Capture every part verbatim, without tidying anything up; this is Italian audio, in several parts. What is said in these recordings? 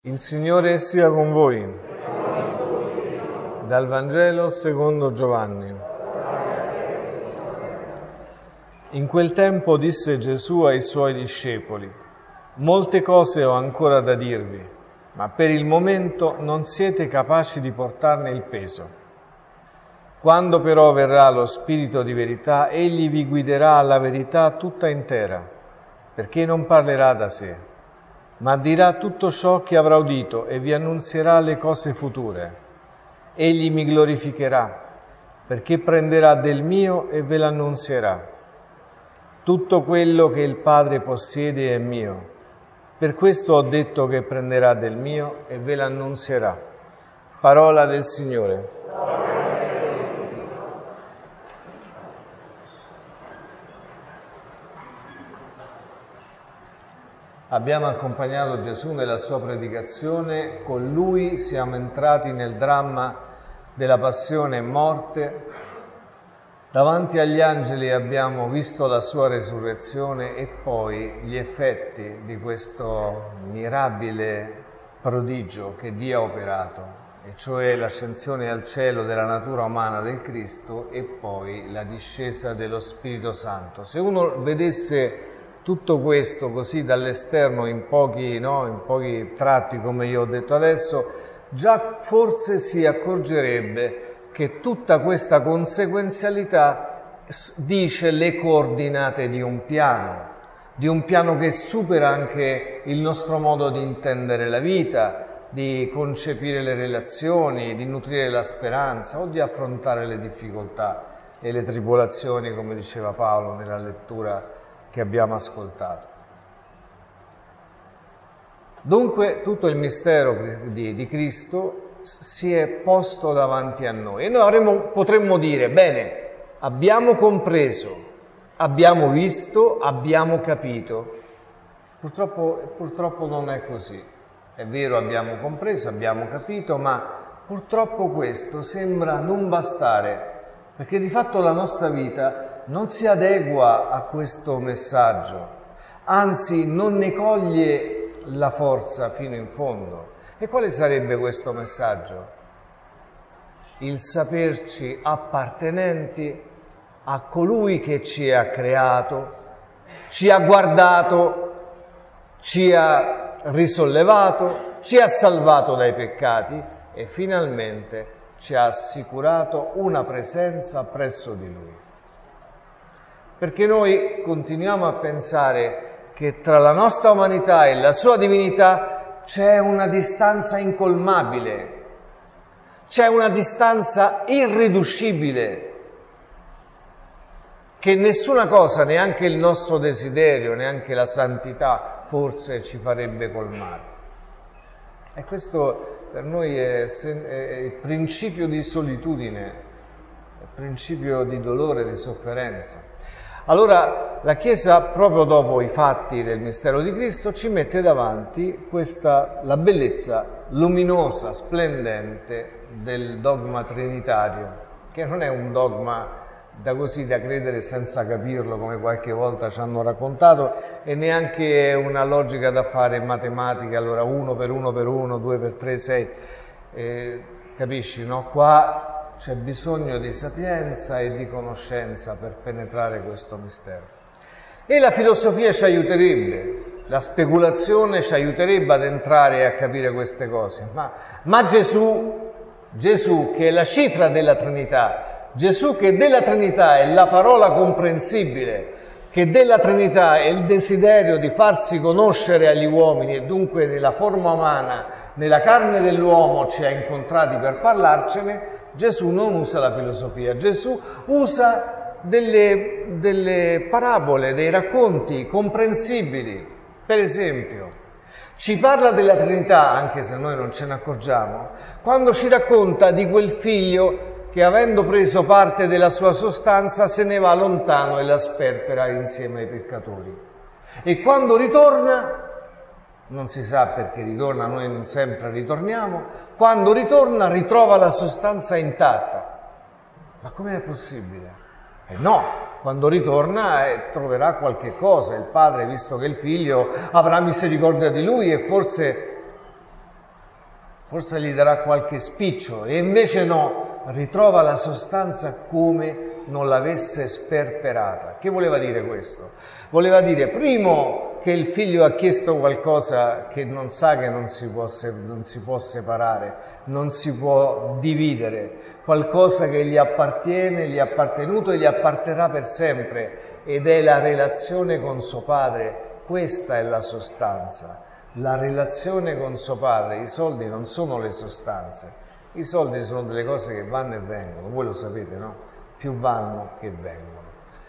Il Signore sia con voi. Dal Vangelo secondo Giovanni. In quel tempo disse Gesù ai suoi discepoli: molte cose ho ancora da dirvi, ma per il momento non siete capaci di portarne il peso. Quando però verrà lo Spirito di verità, egli vi guiderà alla verità tutta intera, perché non parlerà da sé, ma dirà tutto ciò che avrà udito e vi annunzierà le cose future. Egli mi glorificherà, perché prenderà del mio e ve l'annunzierà. Tutto quello che il Padre possiede è mio. Per questo ho detto che prenderà del mio e ve l'annunzierà. Parola del Signore. Abbiamo accompagnato Gesù nella sua predicazione, con Lui siamo entrati nel dramma della passione e morte, davanti agli angeli abbiamo visto la sua resurrezione e poi gli effetti di questo mirabile prodigio che Dio ha operato, e cioè l'ascensione al cielo della natura umana del Cristo e poi la discesa dello Spirito Santo. Se uno vedesse tutto questo così dall'esterno in pochi, no, in pochi tratti, come io ho detto adesso, già forse si accorgerebbe che tutta questa conseguenzialità dice le coordinate di un piano, di un piano che supera anche il nostro modo di intendere la vita, di concepire le relazioni, di nutrire la speranza o di affrontare le difficoltà e le tribolazioni, come diceva Paolo nella lettura che abbiamo ascoltato. Dunque tutto il mistero di, di Cristo si è posto davanti a noi e noi avremmo, potremmo dire, bene, abbiamo compreso, abbiamo visto, abbiamo capito. Purtroppo, purtroppo non è così. È vero, abbiamo compreso, abbiamo capito, ma purtroppo questo sembra non bastare, perché di fatto la nostra vita non si adegua a questo messaggio, anzi non ne coglie la forza fino in fondo. E quale sarebbe questo messaggio? Il saperci appartenenti a colui che ci ha creato, ci ha guardato, ci ha risollevato, ci ha salvato dai peccati e finalmente ci ha assicurato una presenza presso di Lui. Perché noi continuiamo a pensare che tra la nostra umanità e la sua divinità c'è una distanza incolmabile, c'è una distanza irriducibile, che nessuna cosa, neanche il nostro desiderio, neanche la santità, forse ci farebbe colmare. E questo per noi è, è il principio di solitudine, il principio di dolore, di sofferenza. Allora la Chiesa, proprio dopo i fatti del mistero di Cristo, ci mette davanti questa, la bellezza luminosa, splendente del dogma trinitario, che non è un dogma da così da credere senza capirlo, come qualche volta ci hanno raccontato, e neanche una logica da fare in matematica, allora uno per uno per uno, due per tre, sei, eh, capisci, no? Qua c'è bisogno di sapienza e di conoscenza per penetrare questo mistero. E la filosofia ci aiuterebbe, la speculazione ci aiuterebbe ad entrare e a capire queste cose. Ma, ma Gesù, Gesù che è la cifra della Trinità, Gesù che della Trinità è la parola comprensibile, che della Trinità è il desiderio di farsi conoscere agli uomini e dunque nella forma umana, nella carne dell'uomo ci ha incontrati per parlarcene, Gesù non usa la filosofia, Gesù usa delle, delle parabole, dei racconti comprensibili. Per esempio, ci parla della Trinità, anche se noi non ce ne accorgiamo, quando ci racconta di quel figlio che avendo preso parte della sua sostanza se ne va lontano e la sperpera insieme ai peccatori. E quando ritorna, non si sa perché ritorna, noi non sempre ritorniamo, quando ritorna ritrova la sostanza intatta. Ma com'è possibile? Eh no, quando ritorna eh, troverà qualche cosa, il padre, visto che il figlio avrà misericordia di lui e forse forse gli darà qualche spicciolo, e invece no, ritrova la sostanza come non l'avesse sperperata. Che voleva dire questo? Voleva dire, primo, che il figlio ha chiesto qualcosa che non sa che non si può, non si può separare, non si può dividere, qualcosa che gli appartiene, gli è appartenuto e gli apparterrà per sempre, ed è la relazione con suo padre. Questa è la sostanza, la relazione con suo padre. I soldi non sono le sostanze, i soldi sono delle cose che vanno e vengono, voi lo sapete, no? Più vanno che vengono.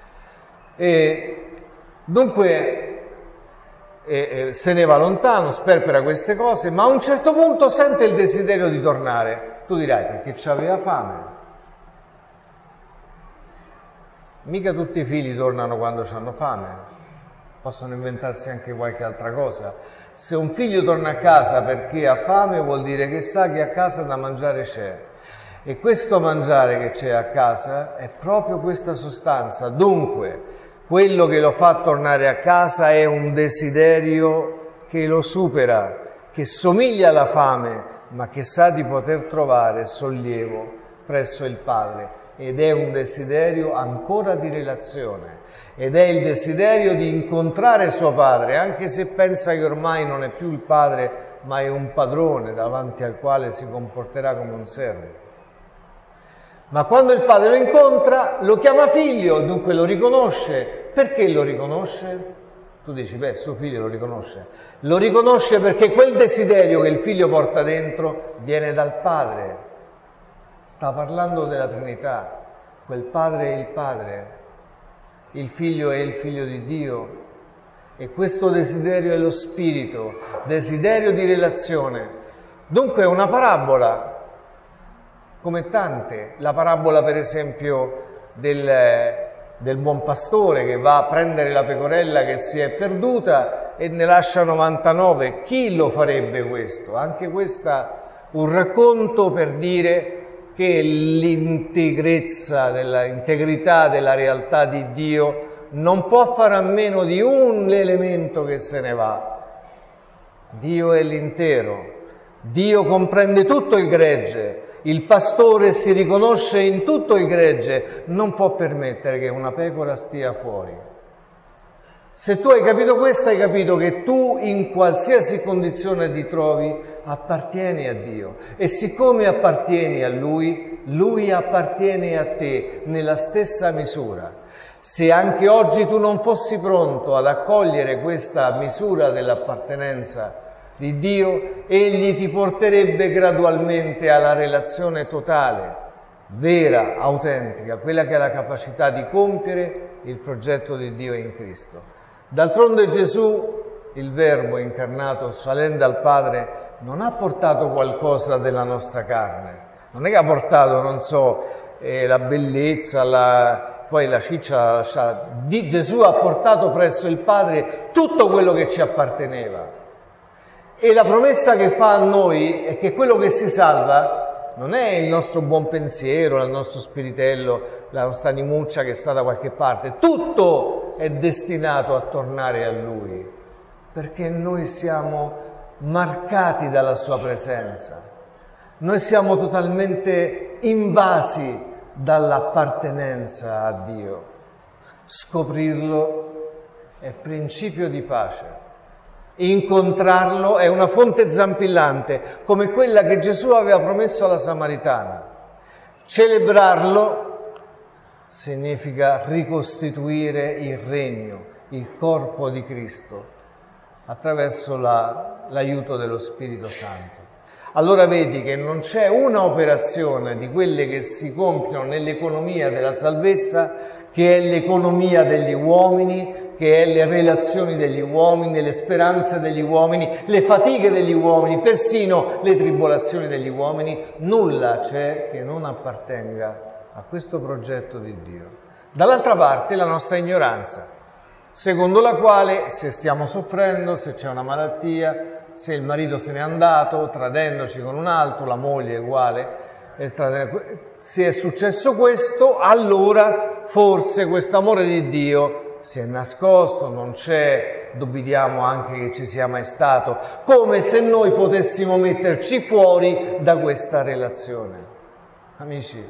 E dunque e, e, se ne va lontano, sperpera queste cose, ma a un certo punto sente il desiderio di tornare. Tu dirai, perché c'aveva fame. Mica tutti i figli tornano quando hanno fame, possono inventarsi anche qualche altra cosa. Se un figlio torna a casa perché ha fame, vuol dire che sa che a casa da mangiare c'è. E questo mangiare che c'è a casa è proprio questa sostanza. Dunque, quello che lo fa tornare a casa è un desiderio che lo supera, che somiglia alla fame, ma che sa di poter trovare sollievo presso il Padre. Ed è un desiderio ancora di relazione. Ed è il desiderio di incontrare suo padre, anche se pensa che ormai non è più il padre, ma è un padrone davanti al quale si comporterà come un servo. Ma quando il padre lo incontra, lo chiama figlio, dunque lo riconosce. Perché lo riconosce? Tu dici, beh, suo figlio lo riconosce. Lo riconosce perché quel desiderio che il figlio porta dentro viene dal padre. Sta parlando della Trinità. Quel padre è il padre, il figlio è il figlio di Dio. E questo desiderio è lo spirito, desiderio di relazione. Dunque è una parabola, come tante, la parabola per esempio del, del buon pastore che va a prendere la pecorella che si è perduta e ne lascia novantanove. Chi lo farebbe questo? Anche questa un racconto per dire che l'integrezza, dell'integrità della realtà di Dio non può fare a meno di un elemento che se ne va. Dio è l'intero, Dio comprende tutto il gregge. Il pastore si riconosce in tutto il gregge, non può permettere che una pecora stia fuori. Se tu hai capito questo, hai capito che tu in qualsiasi condizione ti trovi appartieni a Dio, e siccome appartieni a Lui, Lui appartiene a te nella stessa misura. Se anche oggi tu non fossi pronto ad accogliere questa misura dell'appartenenza di Dio, Egli ti porterebbe gradualmente alla relazione totale, vera, autentica, quella che ha la capacità di compiere il progetto di Dio in Cristo. D'altronde Gesù, il Verbo incarnato, salendo al Padre, non ha portato qualcosa della nostra carne. Non è che ha portato, non so, eh, la bellezza, la, poi la ciccia l'ha lasciata. Di, Gesù ha portato presso il Padre tutto quello che ci apparteneva. E la promessa che fa a noi è che quello che si salva non è il nostro buon pensiero, il nostro spiritello, la nostra animuccia che sta da qualche parte. Tutto è destinato a tornare a Lui, perché noi siamo marcati dalla Sua presenza. Noi siamo totalmente invasi dall'appartenenza a Dio. Scoprirlo è principio di pace. Incontrarlo è una fonte zampillante, come quella che Gesù aveva promesso alla Samaritana. Celebrarlo significa ricostituire il regno, il corpo di Cristo, attraverso la, l'aiuto dello Spirito Santo. Allora vedi che non c'è una operazione di quelle che si compiono nell'economia della salvezza che è l'economia degli uomini, che è le relazioni degli uomini, le speranze degli uomini, le fatiche degli uomini, persino le tribolazioni degli uomini. Nulla c'è che non appartenga a questo progetto di Dio. Dall'altra parte la nostra ignoranza, secondo la quale se stiamo soffrendo, se c'è una malattia, se il marito se n'è andato tradendoci con un altro, la moglie è uguale, se è successo questo, allora forse questo amore di Dio si è nascosto, non c'è dubitiamo anche che ci sia mai stato, come se noi potessimo metterci fuori da questa relazione. Amici,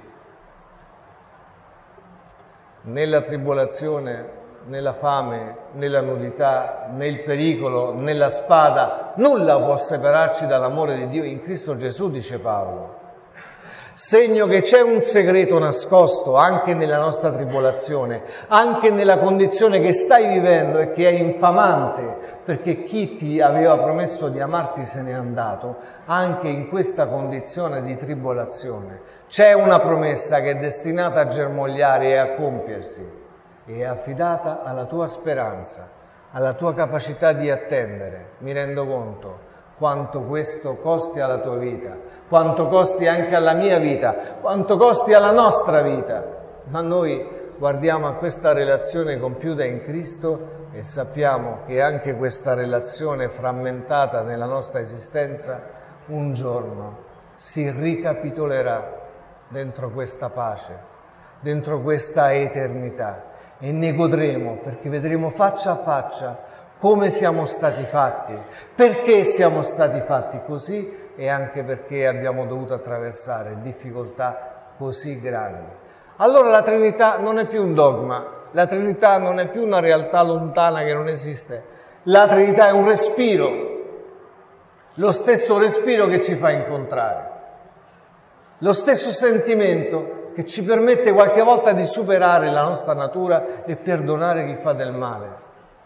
nella tribolazione, nella fame, nella nudità, nel pericolo, nella spada, nulla può separarci dall'amore di Dio in Cristo Gesù, dice Paolo. Segno che c'è un segreto nascosto anche nella nostra tribolazione, anche nella condizione che stai vivendo e che è infamante, perché chi ti aveva promesso di amarti se n'è andato, anche in questa condizione di tribolazione. C'è una promessa che è destinata a germogliare e a compiersi, e è affidata alla tua speranza, alla tua capacità di attendere. Mi rendo conto quanto questo costi alla tua vita, quanto costi anche alla mia vita, quanto costi alla nostra vita, ma noi guardiamo a questa relazione compiuta in Cristo e sappiamo che anche questa relazione frammentata nella nostra esistenza un giorno si ricapitolerà dentro questa pace, dentro questa eternità, e ne godremo perché vedremo faccia a faccia come siamo stati fatti, perché siamo stati fatti così e anche perché abbiamo dovuto attraversare difficoltà così grandi. Allora la Trinità non è più un dogma, la Trinità non è più una realtà lontana che non esiste, la Trinità è un respiro, lo stesso respiro che ci fa incontrare, lo stesso sentimento che ci permette qualche volta di superare la nostra natura e perdonare chi fa del male.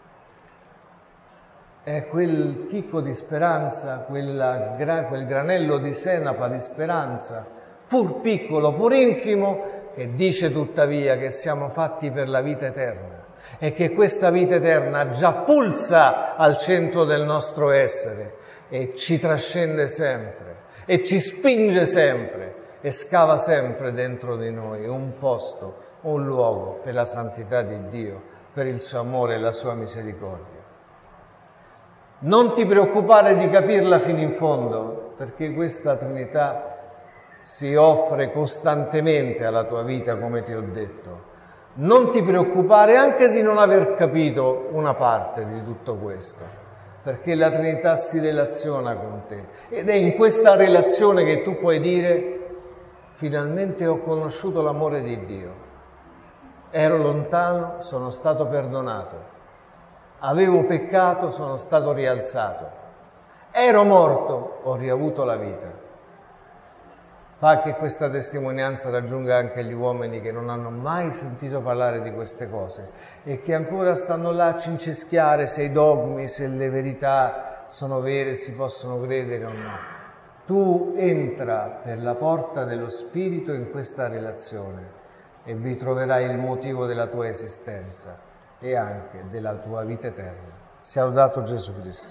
È quel chicco di speranza, quella, quel granello di senape di speranza, pur piccolo, pur infimo, che dice tuttavia che siamo fatti per la vita eterna e che questa vita eterna già pulsa al centro del nostro essere e ci trascende sempre e ci spinge sempre e scava sempre dentro di noi un posto, un luogo per la santità di Dio, per il suo amore e la sua misericordia. Non ti preoccupare di capirla fino in fondo, perché questa Trinità si offre costantemente alla tua vita, come ti ho detto. Non ti preoccupare anche di non aver capito una parte di tutto questo, perché la Trinità si relaziona con te ed è in questa relazione che tu puoi dire: finalmente ho conosciuto l'amore di Dio, ero lontano, sono stato perdonato. Avevo peccato, sono stato rialzato. Ero morto, ho riavuto la vita. Fa che questa testimonianza raggiunga anche gli uomini che non hanno mai sentito parlare di queste cose e che ancora stanno là a cincischiare se i dogmi, se le verità sono vere, si possono credere o no. Tu entra per la porta dello Spirito in questa relazione e vi troverai il motivo della tua esistenza e anche della tua vita eterna. Sia lodato Gesù Cristo.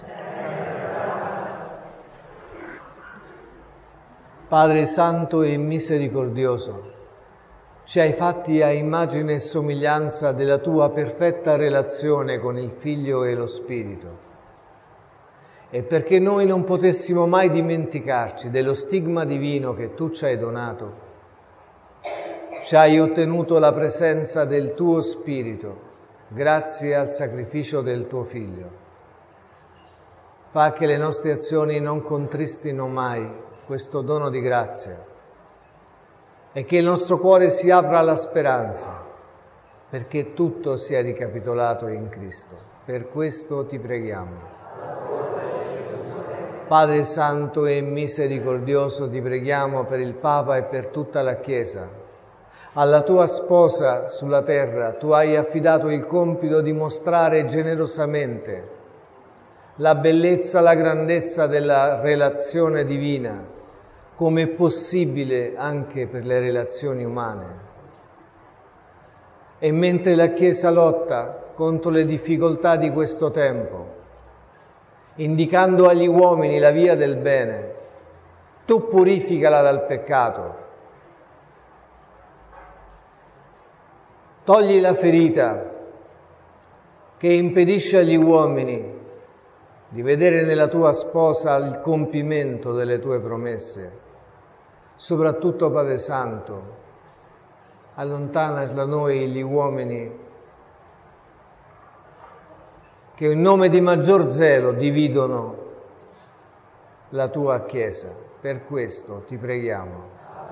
Padre santo e misericordioso, ci hai fatti a immagine e somiglianza della tua perfetta relazione con il Figlio e lo Spirito. E perché noi non potessimo mai dimenticarci dello stigma divino che tu ci hai donato, ci hai ottenuto la presenza del tuo Spirito grazie al sacrificio del tuo Figlio. Fa che le nostre azioni non contristino mai questo dono di grazia e che il nostro cuore si apra alla speranza, perché tutto sia ricapitolato in Cristo. Per questo ti preghiamo. Padre santo e misericordioso, ti preghiamo per il Papa e per tutta la Chiesa. Alla tua sposa sulla terra tu hai affidato il compito di mostrare generosamente la bellezza, la grandezza della relazione divina, come è possibile anche per le relazioni umane. E mentre la Chiesa lotta contro le difficoltà di questo tempo, indicando agli uomini la via del bene, tu purificala dal peccato. Togli la ferita che impedisce agli uomini di vedere nella tua sposa il compimento delle tue promesse. Soprattutto, Padre Santo, allontana da noi gli uomini che in nome di maggior zelo dividono la tua Chiesa. Per questo ti preghiamo.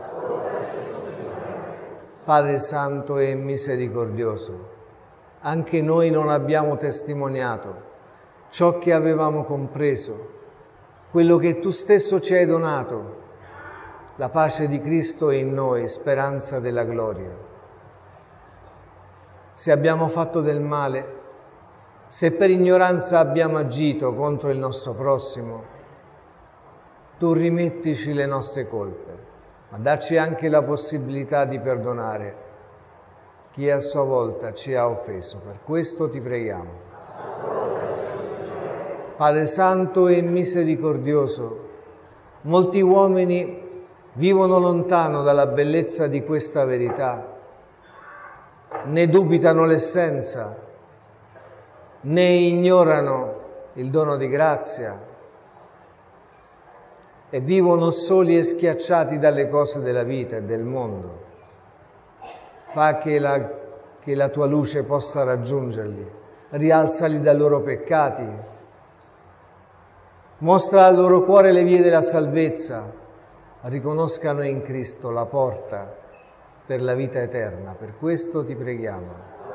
Padre Santo e misericordioso, anche noi non abbiamo testimoniato ciò che avevamo compreso, quello che tu stesso ci hai donato, la pace di Cristo è in noi, speranza della gloria. Se abbiamo fatto del male, se per ignoranza abbiamo agito contro il nostro prossimo, tu rimettici le nostre colpe, ma dacci anche la possibilità di perdonare chi a sua volta ci ha offeso. Per questo ti preghiamo. Padre Santo e misericordioso, molti uomini vivono lontano dalla bellezza di questa verità, ne dubitano l'essenza, ne ignorano il dono di grazia e vivono soli e schiacciati dalle cose della vita e del mondo. Fa che la, che la tua luce possa raggiungerli, rialzali dai loro peccati, mostra al loro cuore le vie della salvezza, riconoscano in Cristo la porta per la vita eterna. Per questo ti preghiamo.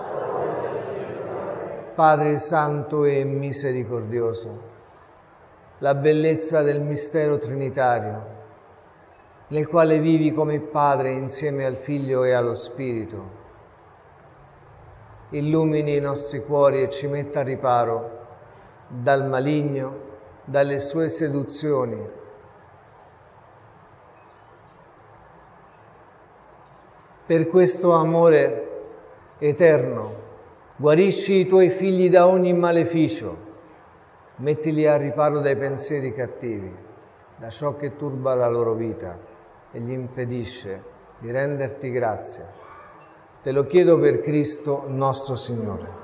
Padre Santo e misericordioso, la bellezza del mistero trinitario, nel quale vivi come Padre insieme al Figlio e allo Spirito, illumini i nostri cuori e ci metta a riparo dal maligno, dalle sue seduzioni. Per questo amore eterno, guarisci i tuoi figli da ogni maleficio, mettili a riparo dai pensieri cattivi, da ciò che turba la loro vita e gli impedisce di renderti grazia. Te lo chiedo per Cristo nostro Signore.